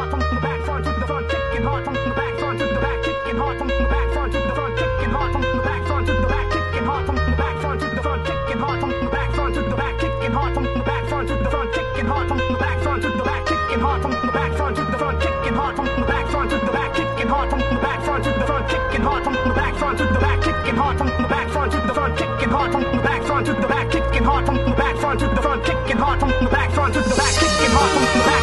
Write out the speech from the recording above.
hard from the back, front to the front, kicking hard from the back, front to the back, kicking hard from the back, front to the front, kicking hard from the back, front to the back, kicking hard from the back, front to the front, kicking hard from the back, front to the back, kicking hard from the back, front to the front, kicking hard from the back, front to the back, kicking hard from the back, front to the front, kicking hard from the back, front to the back, kicking hard from the back, front to the front, kicking hard from the back, front to the back, kicking hard from the back, front to the front, kicking hard from the back, front to the back, kicking hard from the back, front to the front, kicking hard from the back, front to the back, kicking hard from the back.